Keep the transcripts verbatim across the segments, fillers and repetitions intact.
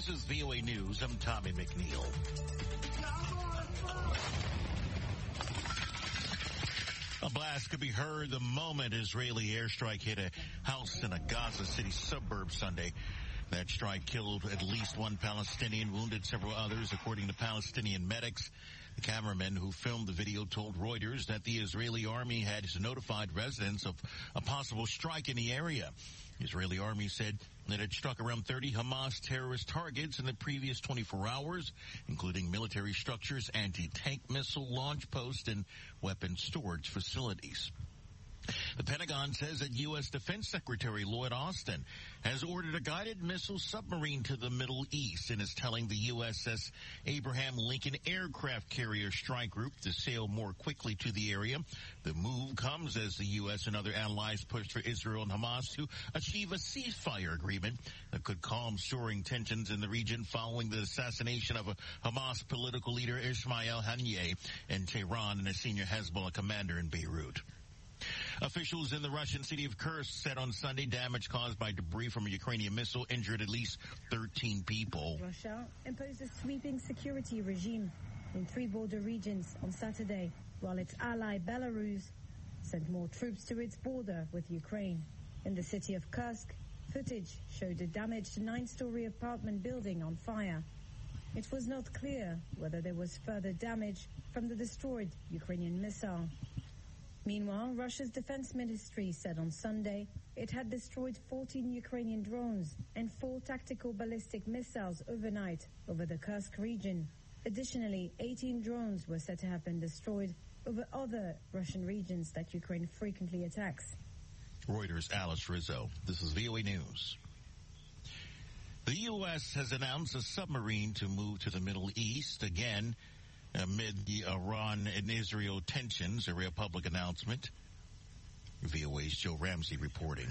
This is V O A News. I'm Tommy McNeil. A blast could be heard the moment Israeli airstrike hit a house in a Gaza City suburb Sunday. That strike killed at least one Palestinian, wounded several others, according to Palestinian medics. The cameraman who filmed the video told Reuters that the Israeli army had notified residents of a possible strike in the area. The Israeli army said that it struck around thirty Hamas terrorist targets in the previous twenty-four hours, including military structures, anti-tank missile launch posts, and weapons storage facilities. The Pentagon says that U S Defense Secretary Lloyd Austin has ordered a guided missile submarine to the Middle East and is telling the U S S Abraham Lincoln aircraft carrier strike group to sail more quickly to the area. The move comes as the U S and other allies push for Israel and Hamas to achieve a ceasefire agreement that could calm soaring tensions in the region following the assassination of a Hamas political leader Ismail Haniyeh in Tehran and a senior Hezbollah commander in Beirut. Officials in the Russian city of Kursk said on Sunday damage caused by debris from a Ukrainian missile injured at least thirteen people. Russia imposed a sweeping security regime in three border regions on Saturday, while its ally Belarus sent more troops to its border with Ukraine. In the city of Kursk, footage showed a damaged nine-story apartment building on fire. It was not clear whether there was further damage from the destroyed Ukrainian missile. Meanwhile, Russia's defense ministry said on Sunday it had destroyed fourteen Ukrainian drones and four tactical ballistic missiles overnight over the Kursk region. Additionally, eighteen drones were said to have been destroyed over other Russian regions that Ukraine frequently attacks. Reuters' Alice Rizzo. This is V O A News. The U S has announced a submarine to move to the Middle East again amid the Iran and Israel tensions, a real public announcement. V O A's Joe Ramsey reporting.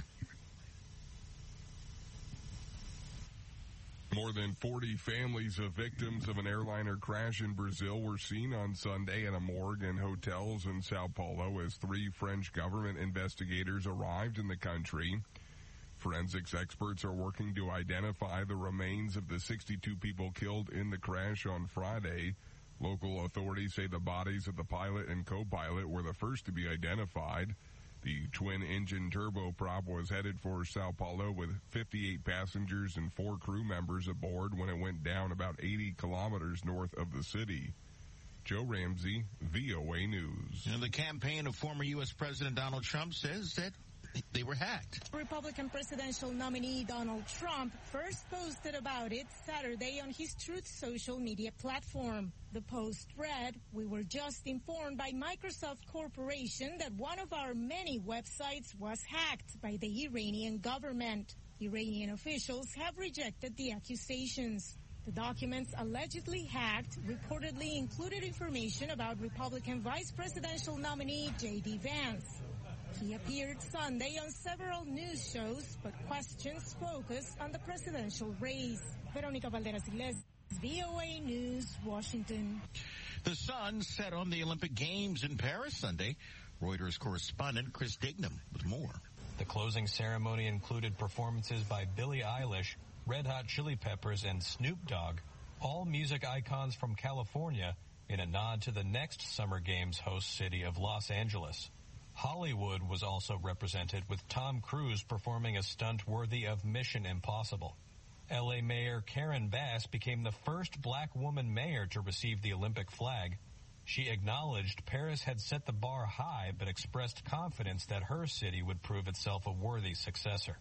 More than forty families of victims of an airliner crash in Brazil were seen on Sunday at a morgue and hotels in Sao Paulo as three French government investigators arrived in the country. Forensics experts are working to identify the remains of the sixty-two people killed in the crash on Friday. Local authorities say the bodies of the pilot and co-pilot were the first to be identified. The twin-engine turboprop was headed for Sao Paulo with fifty-eight passengers and four crew members aboard when it went down about eighty kilometers north of the city. Joe Ramsey, V O A News. And the campaign of former U S President Donald Trump says that they were hacked. Republican presidential nominee Donald Trump first posted about it Saturday on his Truth social media platform. The post read, "We were just informed by Microsoft Corporation that one of our many websites was hacked by the Iranian government. Iranian officials have rejected the accusations." The documents allegedly hacked reportedly included information about Republican vice presidential nominee J D Vance. He appeared Sunday on several news shows, but questions focused on the presidential race. Veronica Valderas Iglesias, V O A News, Washington. The sun set on the Olympic Games in Paris Sunday. Reuters correspondent Chris Dignam with more. The closing ceremony included performances by Billie Eilish, Red Hot Chili Peppers, and Snoop Dogg, all music icons from California, in a nod to the next Summer Games host city of Los Angeles. Hollywood was also represented, with Tom Cruise performing a stunt worthy of Mission Impossible. L A Mayor Karen Bass became the first black woman mayor to receive the Olympic flag. She acknowledged Paris had set the bar high, but expressed confidence that her city would prove itself a worthy successor.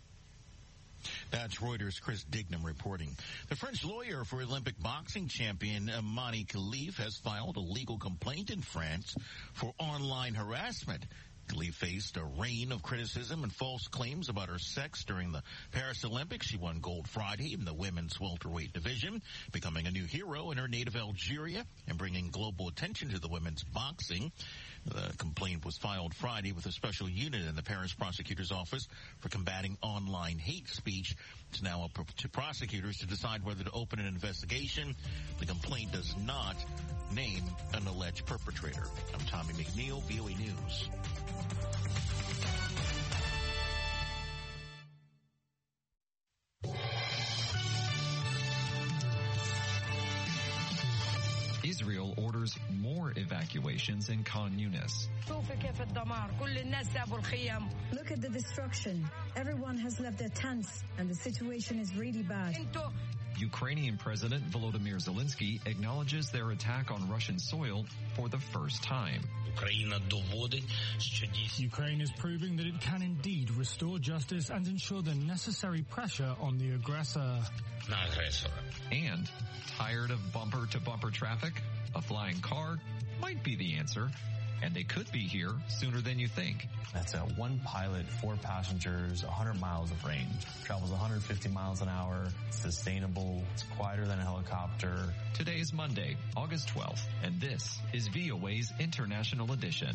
That's Reuters' Chris Dignam reporting. The French lawyer for Olympic boxing champion Mani Khalif has filed a legal complaint in France for online harassment. Khalif faced a rain of criticism and false claims about her sex during the Paris Olympics. She won gold Friday in the women's welterweight division, becoming a new hero in her native Algeria and bringing global attention to the women's boxing. The complaint was filed Friday with a special unit in the Paris prosecutor's office for combating online hate speech. It's now up to prosecutors to decide whether to open an investigation. The complaint does not name an alleged perpetrator. I'm Tommy McNeil, V O A News. Israel orders more evacuations in Khan Yunis. Look at the destruction. Everyone has left their tents, and the situation is really bad. Ukrainian President Volodymyr Zelensky acknowledges their attack on Russian soil for the first time. Ukraine is proving that it can indeed restore justice and ensure the necessary pressure on the aggressor. And tired of bumper-to-bumper traffic? A flying car might be the answer. And they could be here sooner than you think. That's a one pilot, four passengers, one hundred miles of range. Travels one hundred fifty miles an hour, sustainable, it's quieter than a helicopter. Today is Monday, August twelfth, and this is V O A's International Edition.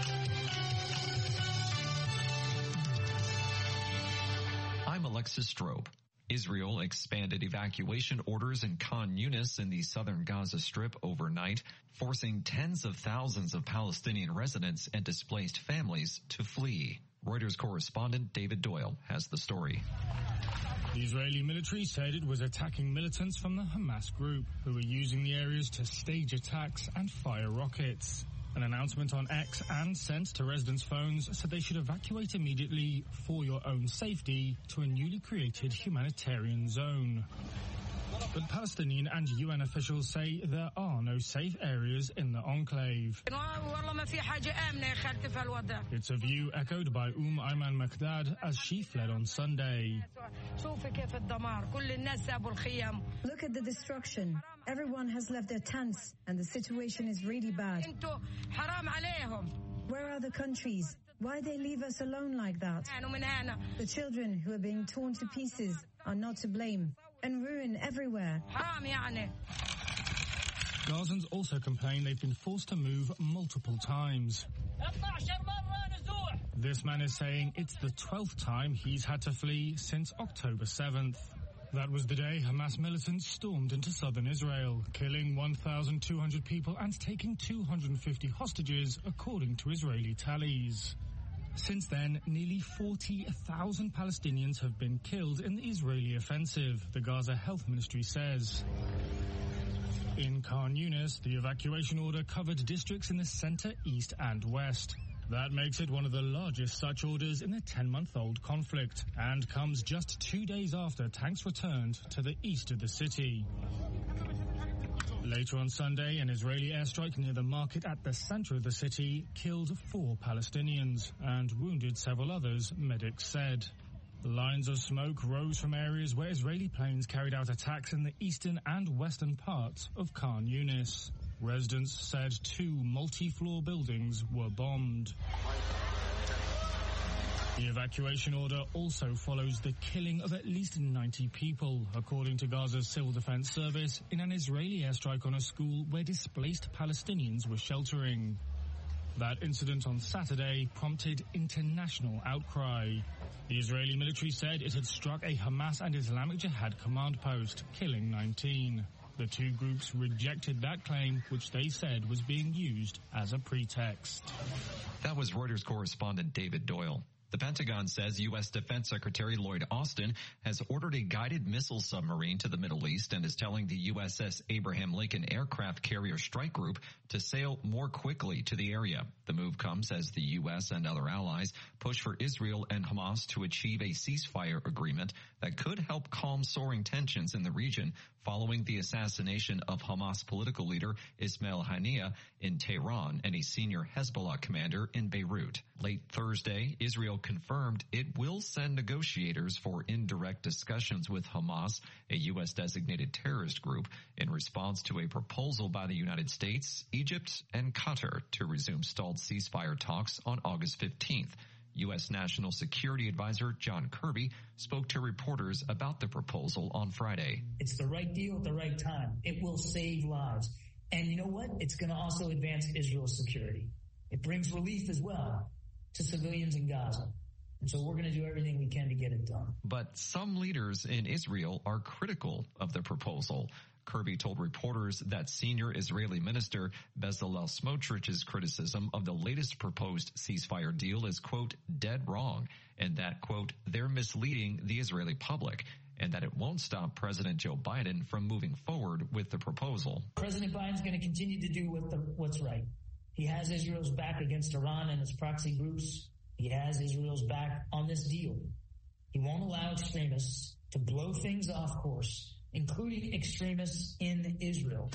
I'm Alexis Strobe. Israel expanded evacuation orders in Khan Yunis in the southern Gaza Strip overnight, forcing tens of thousands of Palestinian residents and displaced families to flee. Reuters correspondent David Doyle has the story. The Israeli military said it was attacking militants from the Hamas group, who were using the areas to stage attacks and fire rockets. An announcement on X and sent to residents' phones said they should evacuate immediately for your own safety to a newly created humanitarian zone. But Palestinian and U N officials say there are no safe areas in the enclave. It's a view echoed by Umm Ayman Makdad as she fled on Sunday. Look at the destruction. Everyone has left their tents, and the situation is really bad. Where are the countries? Why they leave us alone like that? The children who are being torn to pieces are not to blame, and ruin everywhere. Gazans also complain they've been forced to move multiple times. This man is saying it's the twelfth time he's had to flee since October seventh. That was the day Hamas militants stormed into southern Israel, killing one thousand two hundred people and taking two hundred fifty hostages, according to Israeli tallies. Since then, nearly forty thousand Palestinians have been killed in the Israeli offensive, the Gaza Health Ministry says. In Khan Yunis, the evacuation order covered districts in the center, east and west. That makes it one of the largest such orders in the ten-month-old conflict, and comes just two days after tanks returned to the east of the city. Later on Sunday, an Israeli airstrike near the market at the center of the city killed four Palestinians and wounded several others, medics said. Lines of smoke rose from areas where Israeli planes carried out attacks in the eastern and western parts of Khan Yunis. Residents said two multi-floor buildings were bombed. The evacuation order also follows the killing of at least ninety people, according to Gaza's Civil Defense Service, in an Israeli airstrike on a school where displaced Palestinians were sheltering. That incident on Saturday prompted international outcry. The Israeli military said it had struck a Hamas and Islamic Jihad command post, killing nineteen. The two groups rejected that claim, which they said was being used as a pretext. That was Reuters correspondent David Doyle. The Pentagon says U S Defense Secretary Lloyd Austin has ordered a guided missile submarine to the Middle East and is telling the U S S Abraham Lincoln Aircraft Carrier Strike Group to sail more quickly to the area. The move comes as the U S and other allies push for Israel and Hamas to achieve a ceasefire agreement that could help calm soaring tensions in the region following the assassination of Hamas political leader Ismail Haniyeh in Tehran and a senior Hezbollah commander in Beirut. Late Thursday, Israel confirmed it will send negotiators for indirect discussions with Hamas, a U S designated terrorist group, in response to a proposal by the United States, Egypt, and Qatar to resume stalled ceasefire talks on August fifteenth. U S National Security Advisor John Kirby spoke to reporters about the proposal on Friday. It's the right deal at the right time. It will save lives. And you know what? It's going to also advance Israel's security. It brings relief as well to civilians in Gaza. And so we're going to do everything we can to get it done. But some leaders in Israel are critical of the proposal. Kirby told reporters that senior Israeli minister Bezalel Smotrich's criticism of the latest proposed ceasefire deal is, quote, dead wrong, and that, quote, they're misleading the Israeli public. and that it won't stop President Joe Biden from moving forward with the proposal. President Biden's going to continue to do what the, what's right. He has Israel's back against Iran and its proxy groups. He has Israel's back on this deal. He won't allow extremists to blow things off course, including extremists in Israel.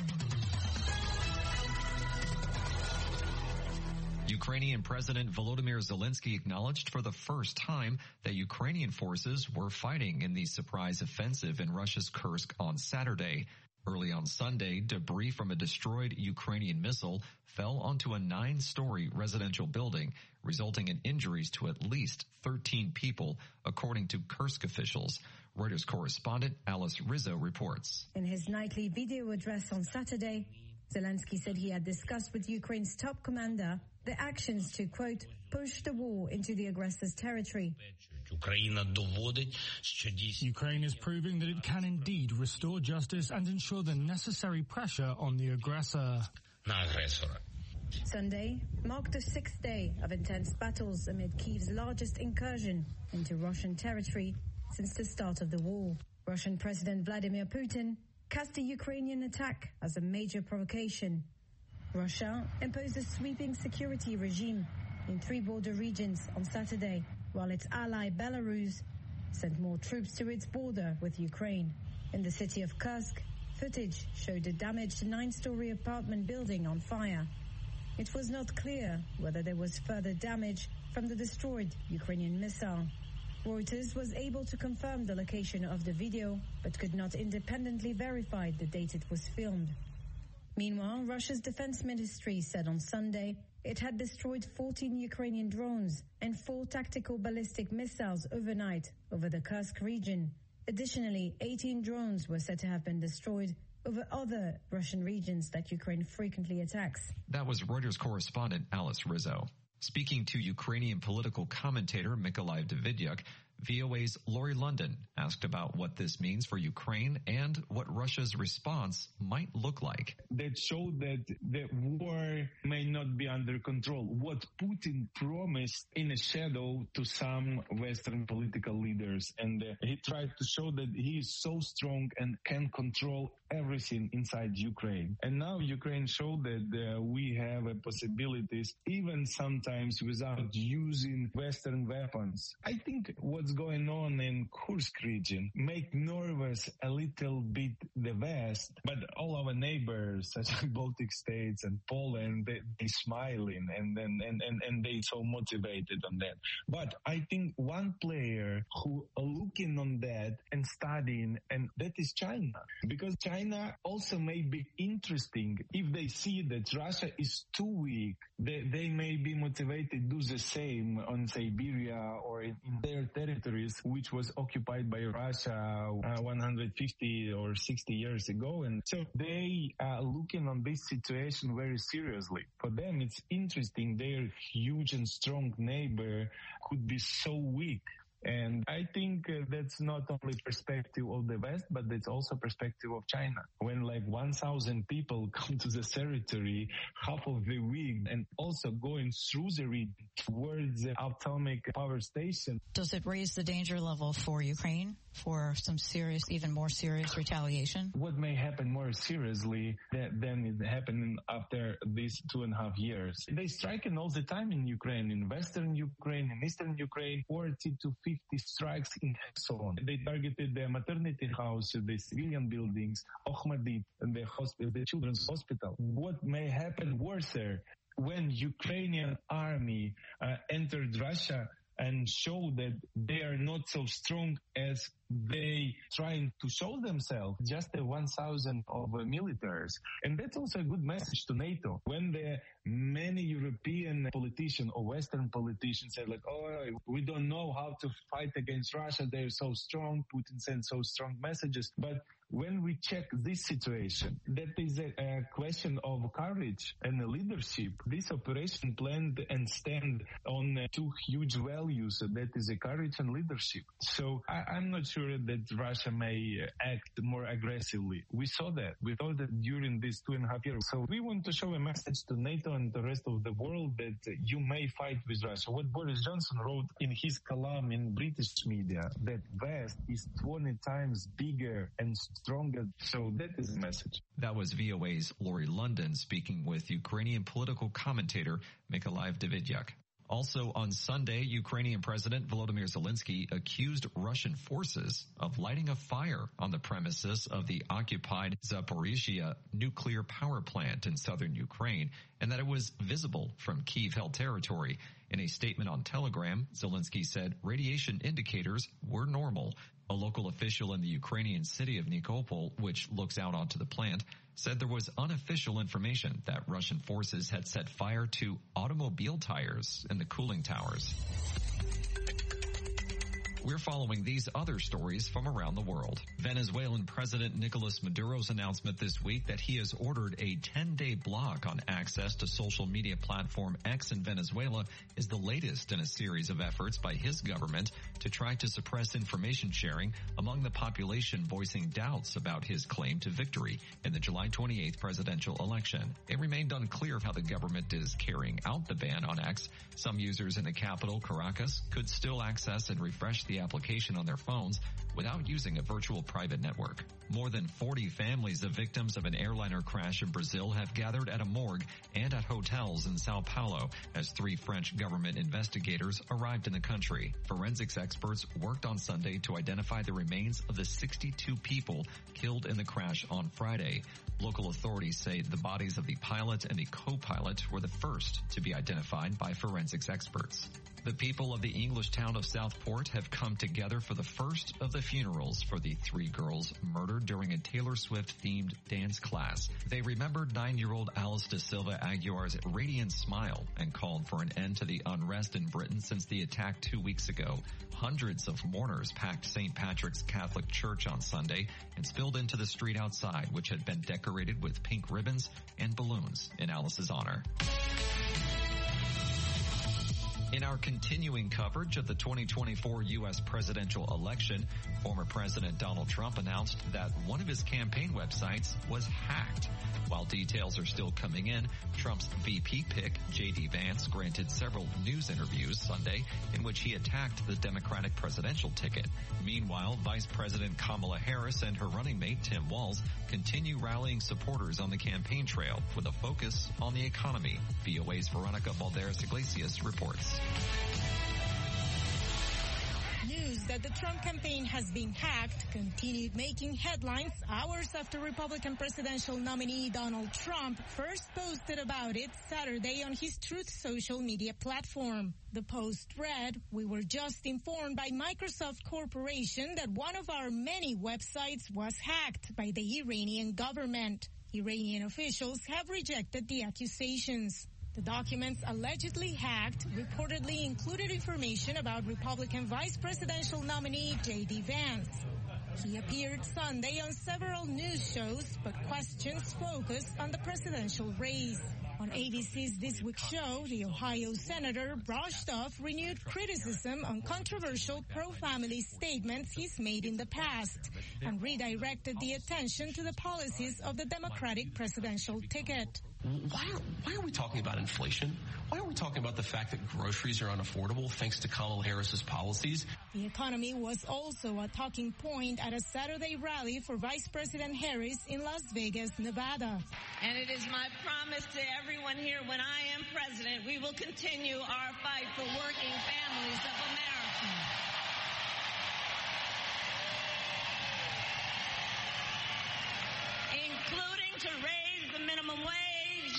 Ukrainian President Volodymyr Zelensky acknowledged for the first time that Ukrainian forces were fighting in the surprise offensive in Russia's Kursk on Saturday. Early on Sunday, debris from a destroyed Ukrainian missile fell onto a nine-story residential building, resulting in injuries to at least thirteen people, according to Kursk officials. Reuters correspondent Alice Rizzo reports. In his nightly video address on Saturday, Zelensky said he had discussed with Ukraine's top commander the actions to, quote, push the war into the aggressor's territory. Ukraine is proving that it can indeed restore justice and ensure the necessary pressure on the aggressor. Sunday marked the sixth day of intense battles amid Kyiv's largest incursion into Russian territory since the start of the war. Russian President Vladimir Putin cast the Ukrainian attack as a major provocation. Russia imposed a sweeping security regime in three border regions on Saturday, while its ally Belarus sent more troops to its border with Ukraine. In the city of Kursk, footage showed a damaged nine-story apartment building on fire. It was not clear whether there was further damage from the destroyed Ukrainian missile. Reuters was able to confirm the location of the video, but could not independently verify the date it was filmed. Meanwhile, Russia's defense ministry said on Sunday it had destroyed fourteen Ukrainian drones and four tactical ballistic missiles overnight over the Kursk region. Additionally, eighteen drones were said to have been destroyed over other Russian regions that Ukraine frequently attacks. That was Reuters correspondent Alice Rizzo. Speaking to Ukrainian political commentator Mykolai Davidyuk, V O A's Lori London asked about what this means for Ukraine and what Russia's response might look like. That showed that the war may not be under control. What Putin promised in a shadow to some Western political leaders. And uh, he tried to show that he is so strong and can control everything inside Ukraine. And now Ukraine showed that uh, we have uh, possibilities, even sometimes without using Western weapons. I think what's going on in Kursk region make nervous a little bit the West, but all our neighbors, such as Baltic states and Poland, they, they smiling and, and, and, and, and they so motivated on that. But I think one player who are looking on that and studying, and that is China. Because China also may be interesting if they see that Russia is too weak, they, they may be motivated to do the same on Siberia or in, in their territories, which was occupied by Russia uh, one hundred fifty or sixty years ago. And so they are looking on this situation very seriously. For them, it's interesting. Their huge and strong neighbor could be so weak. And I think uh, that's not only perspective of the West, but it's also perspective of China. When like one thousand people come to the territory, half of the week, and also going through the region towards the atomic power station. Does it raise the danger level for Ukraine for some serious, even more serious retaliation? What may happen more seriously than it happened after these two and a half years? They striking all the time in Ukraine, in Western Ukraine, in Eastern Ukraine, forty to fifty strikes in Kherson. They targeted the maternity house, the civilian buildings, Okhmadit, and the hospital, the children's hospital. What may happen worse when Ukrainian army uh, entered Russia and show that they are not so strong as they trying to show themselves, just the one thousand of uh, militaries. And that's also a good message to NATO. When the many European politicians or Western politicians say like, oh, we don't know how to fight against Russia, they're so strong, Putin sends so strong messages. But when we check this situation, that is a, a question of courage and leadership. This operation planned and stand on uh, two huge values, that is a courage and leadership. So I, I'm not sure that Russia may act more aggressively. We saw that. We saw that during these two and a half years. So we want to show a message to NATO and the rest of the world that you may fight with Russia. What Boris Johnson wrote in his column in British media, that West is twenty times bigger and stronger. So that is the message. That was V O A's Lori London speaking with Ukrainian political commentator Mykolaiv Davidyuk. Also on Sunday, Ukrainian President Volodymyr Zelensky accused Russian forces of lighting a fire on the premises of the occupied Zaporizhzhia nuclear power plant in southern Ukraine, and that it was visible from Kyiv-held territory. In a statement on Telegram, Zelensky said radiation indicators were normal. A local official in the Ukrainian city of Nikopol, which looks out onto the plant, said there was unofficial information that Russian forces had set fire to automobile tires in the cooling towers. We're following these other stories from around the world. Venezuelan President Nicolas Maduro's announcement this week that he has ordered a ten-day block on access to social media platform X in Venezuela is the latest in a series of efforts by his government to try to suppress information sharing among the population voicing doubts about his claim to victory in the July twenty-eighth presidential election. It remained unclear how the government is carrying out the ban on X. Some users in the capital, Caracas, could still access and refresh the the application on their phones without using a virtual private network. More than forty families of victims of an airliner crash in Brazil have gathered at a morgue and at hotels in Sao Paulo as three French government investigators arrived in the country. Forensics experts worked on Sunday to identify the remains of the sixty-two people killed in the crash on Friday. Local authorities say the bodies of the pilot and the co-pilot were the first to be identified by forensics experts. The people of the English town of Southport have come together for the first of the funerals for the three girls murdered during a Taylor Swift-themed dance class. They remembered nine-year-old Alice da Silva Aguiar's radiant smile and called for an end to the unrest in Britain since the attack two weeks ago. Hundreds of mourners packed Saint Patrick's Catholic Church on Sunday and spilled into the street outside, which had been decorated with pink ribbons and balloons in Alice's honor. In our continuing coverage of the twenty twenty-four U S presidential election, former President Donald Trump announced that one of his campaign websites was hacked. While details are still coming in, Trump's V P pick, J D Vance, granted several news interviews Sunday in which he attacked the Democratic presidential ticket. Meanwhile, Vice President Kamala Harris and her running mate, Tim Walz, continue rallying supporters on the campaign trail with a focus on the economy. V O A's Veronica Balderas Iglesias reports. News that the Trump campaign has been hacked continued making headlines hours after Republican presidential nominee Donald Trump first posted about it Saturday on his Truth social media platform. The post read, "We were just informed by Microsoft Corporation that one of our many websites was hacked by the Iranian government. Iranian officials have rejected the accusations." The documents allegedly hacked reportedly included information about Republican vice presidential nominee J D Vance. He appeared Sunday on several news shows, but questions focused on the presidential race. On A B C's This Week show, the Ohio senator brushed off renewed criticism on controversial pro-family statements he's made in the past and redirected the attention to the policies of the Democratic presidential ticket. Why are, why are we talking about inflation? Why are we talking about the fact that groceries are unaffordable thanks to Kamala Harris's policies? The economy was also a talking point at a Saturday rally for Vice President Harris in Las Vegas, Nevada. And it is my promise to everyone here, when I am president, we will continue our fight for working families of America. Including to raise the minimum wage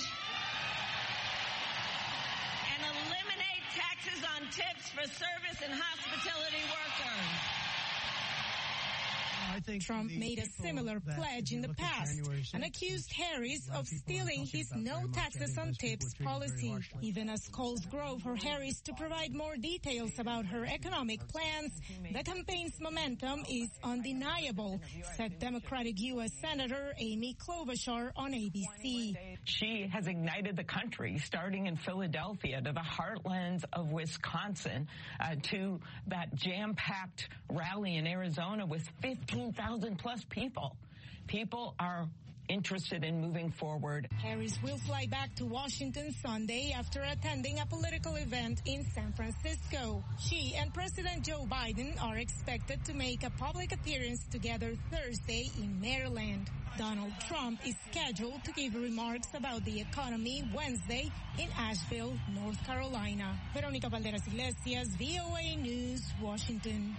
and eliminate taxes on tips for service and hospitality workers. Trump made a similar pledge in the past and accused Harris of stealing his no taxes on tips policy. Even as calls grow for Harris to provide more details about her economic plans, the campaign's momentum is undeniable, said Democratic U S Senator Amy Klobuchar on A B C. She has ignited the country, starting in Philadelphia to the heartlands of Wisconsin, uh, to that jam-packed rally in Arizona with fifteen thousand plus people. People are interested in moving forward. Harris will fly back to Washington Sunday after attending a political event in San Francisco. She and President Joe Biden are expected to make a public appearance together Thursday in Maryland. Donald Trump is scheduled to give remarks about the economy Wednesday in Asheville, North Carolina. Verónica Valderas Iglesias, V O A News, Washington.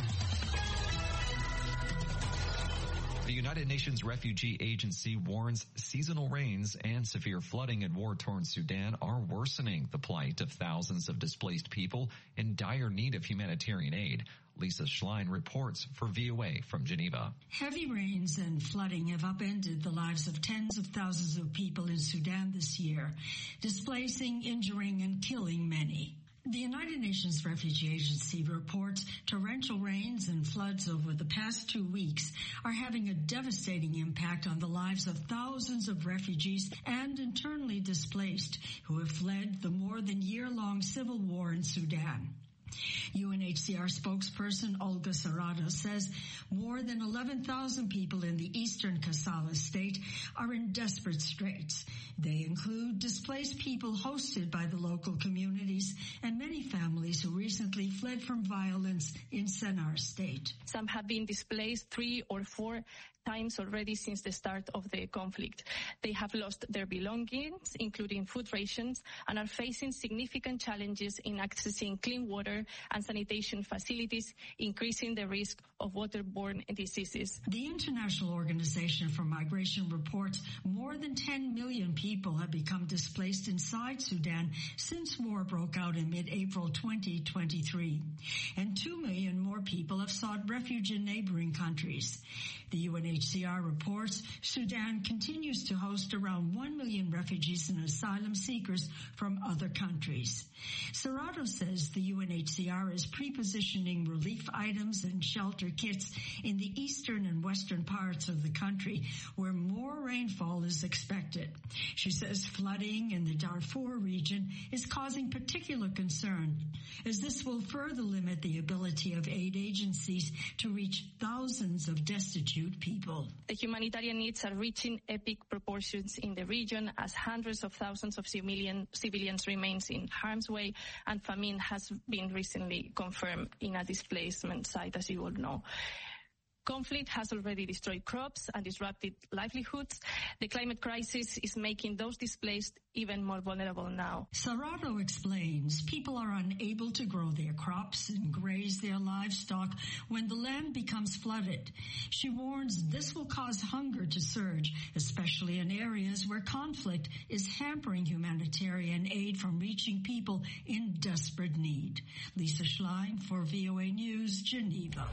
The United Nations Refugee Agency warns seasonal rains and severe flooding in war-torn Sudan are worsening the plight of thousands of displaced people in dire need of humanitarian aid. Lisa Schlein reports for V O A from Geneva. Heavy rains and flooding have upended the lives of tens of thousands of people in Sudan this year, displacing, injuring, and killing many. The United Nations Refugee Agency reports torrential rains and floods over the past two weeks are having a devastating impact on the lives of thousands of refugees and internally displaced who have fled the more than year-long civil war in Sudan. U N H C R spokesperson Olga Sarrado says more than eleven thousand people in the eastern Kassala state are in desperate straits. They include displaced people hosted by the local communities and many families who recently fled from violence in Sennar state. Some have been displaced three or four times already since the start of the conflict. They have lost their belongings, including food rations, and are facing significant challenges in accessing clean water and sanitation facilities, increasing the risk of waterborne diseases. The International Organization for Migration reports more than ten million people have become displaced inside Sudan since war broke out in mid-April twenty twenty-three, and two million more people have sought refuge in neighboring countries. The U N H C R reports Sudan continues to host around one million refugees and asylum seekers from other countries. Sarrado says the U N H C R is pre-positioning relief items and shelter kits in the eastern and western parts of the country where more rainfall is expected. She says flooding in the Darfur region is causing particular concern, as this will further limit the ability of aid agencies to reach thousands of destitute people. The humanitarian needs are reaching epic proportions in the region as hundreds of thousands of civilian, civilians remain in harm's way, and famine has been recently confirmed in a displacement site, as you all know. Conflict has already destroyed crops and disrupted livelihoods. The climate crisis is making those displaced even more vulnerable now. Sarrado explains people are unable to grow their crops and graze their livestock when the land becomes flooded. She warns this will cause hunger to surge, especially in areas where conflict is hampering humanitarian aid from reaching people in desperate need. Lisa Schlein for V O A News, Geneva.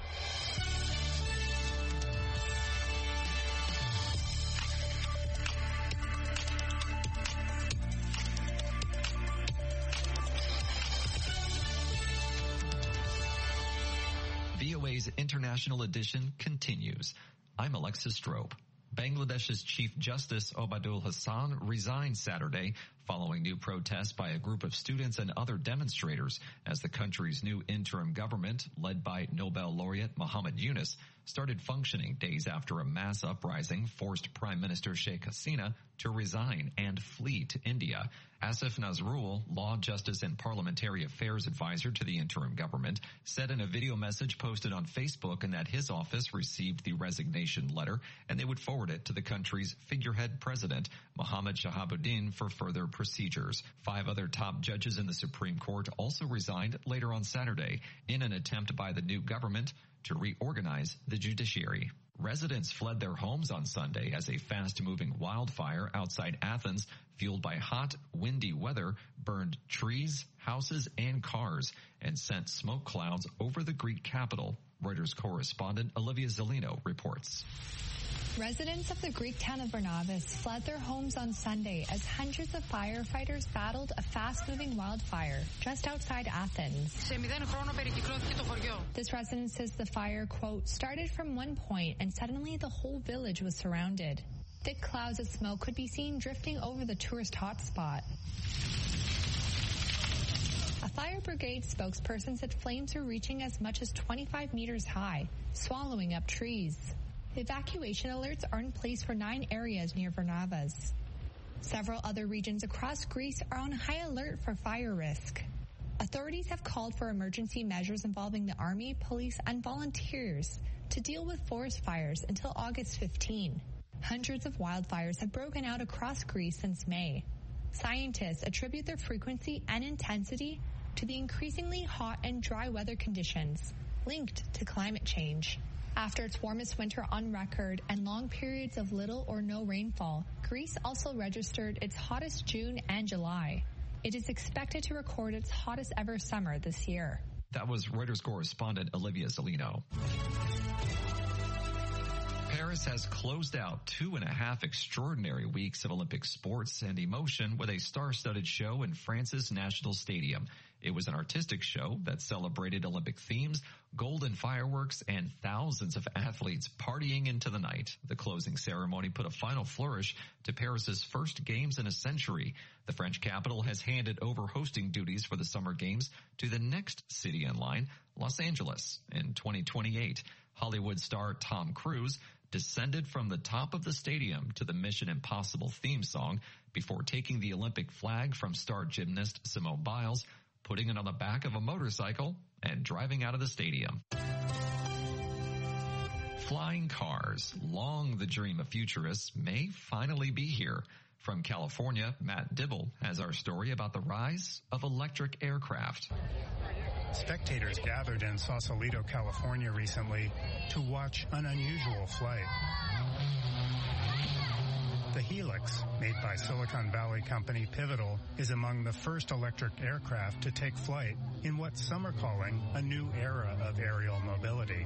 V O A's International Edition continues. I'm Alexis Strope. Bangladesh's Chief Justice Obadul Hassan resigned Saturday following new protests by a group of students and other demonstrators as the country's new interim government, led by Nobel laureate Muhammad Yunus, started functioning days after a mass uprising forced Prime Minister Sheikh Hasina to resign and flee to India. Asif Nazrul, Law, Justice, and Parliamentary Affairs Advisor to the interim government, said in a video message posted on Facebook and that his office received the resignation letter and they would forward it to the country's figurehead president, Mohammad Shahabuddin, for further procedures. Five other top judges in the Supreme Court also resigned later on Saturday in an attempt by the new government to reorganize the judiciary. Residents fled their homes on Sunday as a fast-moving wildfire outside Athens, fueled by hot, windy weather, burned trees, houses, and cars, and sent smoke clouds over the Greek capital. Reuters correspondent Olivia Zellino reports. Residents of the Greek town of Varnavas fled their homes on Sunday as hundreds of firefighters battled a fast-moving wildfire just outside Athens. This resident says the fire, quote, started from one point and suddenly the whole village was surrounded. Thick clouds of smoke could be seen drifting over the tourist hotspot. A fire brigade spokesperson said flames were reaching as much as twenty-five meters high, swallowing up trees. Evacuation alerts are in place for nine areas near Varnavas. Several other regions across Greece are on high alert for fire risk. Authorities have called for emergency measures involving the army, police, and volunteers to deal with forest fires until August fifteenth. Hundreds of wildfires have broken out across Greece since May. Scientists attribute their frequency and intensity to the increasingly hot and dry weather conditions linked to climate change. After its warmest winter on record and long periods of little or no rainfall, Greece also registered its hottest June and July. It is expected to record its hottest ever summer this year. That was Reuters correspondent Olivia Zellino. Paris has closed out two and a half extraordinary weeks of Olympic sports and emotion with a star-studded show in France's National Stadium. It was an artistic show that celebrated Olympic themes, golden fireworks, and thousands of athletes partying into the night. The closing ceremony put a final flourish to Paris's first games in a century. The French capital has handed over hosting duties for the Summer Games to the next city in line, Los Angeles, in twenty twenty-eight. Hollywood star Tom Cruise descended from the top of the stadium to the Mission Impossible theme song before taking the Olympic flag from star gymnast Simone Biles, putting it on the back of a motorcycle, and driving out of the stadium. Flying cars, long the dream of futurists, may finally be here. From California, Matt Dibble has our story about the rise of electric aircraft. Spectators gathered in Sausalito, California recently to watch an unusual flight. The Helix, made by Silicon Valley company Pivotal, is among the first electric aircraft to take flight in what some are calling a new era of aerial mobility.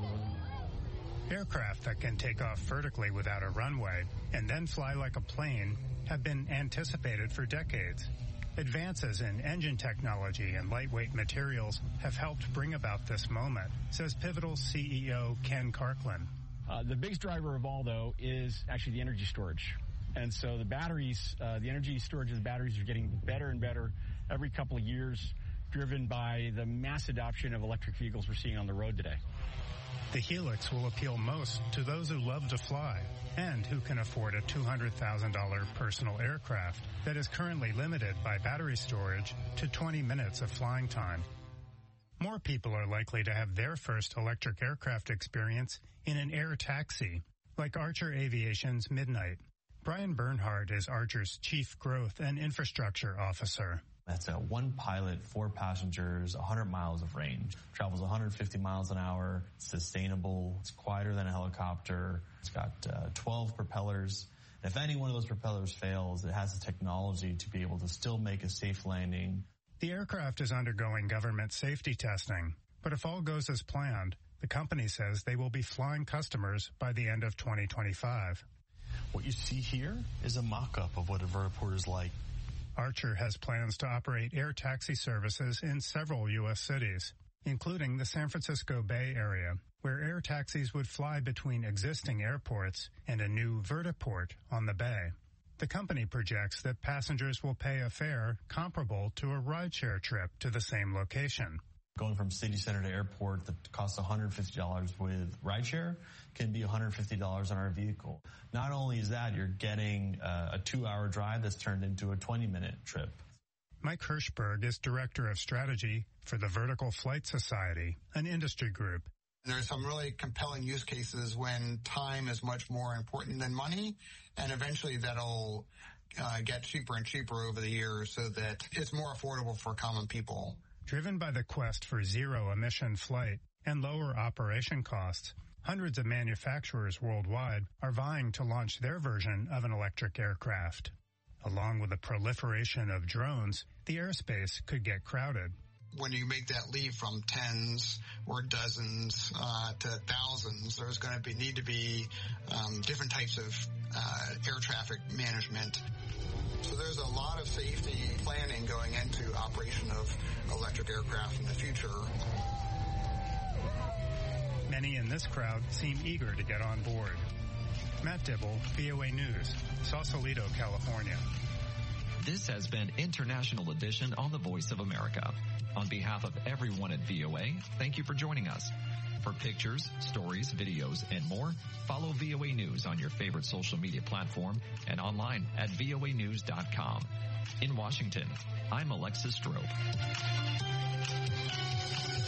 Aircraft that can take off vertically without a runway and then fly like a plane have been anticipated for decades. Advances in engine technology and lightweight materials have helped bring about this moment, says Pivotal's C E O Ken Karkland. Uh, the biggest driver of all, though, is actually the energy storage. And so the batteries, uh, the energy storage of the batteries are getting better and better every couple of years, driven by the mass adoption of electric vehicles we're seeing on the road today. The Helix will appeal most to those who love to fly and who can afford a two hundred thousand dollars personal aircraft that is currently limited by battery storage to twenty minutes of flying time. More people are likely to have their first electric aircraft experience in an air taxi, like Archer Aviation's Midnight. Brian Bernhardt is Archer's Chief Growth and Infrastructure Officer. That's a one pilot, four passengers, one hundred miles of range. Travels one hundred fifty miles an hour, sustainable, it's quieter than a helicopter. It's got uh, twelve propellers. If any one of those propellers fails, it has the technology to be able to still make a safe landing. The aircraft is undergoing government safety testing, but if all goes as planned, the company says they will be flying customers by the end of twenty twenty-five. What you see here is a mock-up of what a vertiport is like. Archer has plans to operate air taxi services in several U S cities, including the San Francisco Bay Area, where air taxis would fly between existing airports and a new vertiport on the bay. The company projects that passengers will pay a fare comparable to a rideshare trip to the same location. Going from city center to airport that costs one hundred fifty dollars with rideshare can be one hundred fifty dollars on our vehicle. Not only is that, you're getting uh, a two-hour drive that's turned into a twenty-minute trip. Mike Hirschberg is Director of Strategy for the Vertical Flight Society, an industry group. There's some really compelling use cases when time is much more important than money, and eventually that'll uh, get cheaper and cheaper over the years so that it's more affordable for common people. Driven by the quest for zero-emission flight and lower operation costs, hundreds of manufacturers worldwide are vying to launch their version of an electric aircraft. Along with the proliferation of drones, the airspace could get crowded. when you make that leap from tens or dozens uh, to thousands, there's going to be need to be um, different types of uh, air traffic management. So there's a lot of safety planning going into operation of electric aircraft in the future. Many in this crowd seem eager to get on board. Matt Dibble, V O A News, Sausalito, California. This has been International Edition on the Voice of America. On behalf of everyone at V O A, thank you for joining us. For pictures, stories, videos, and more, follow V O A News on your favorite social media platform and online at V O A news dot com. In Washington, I'm Alexis Strope.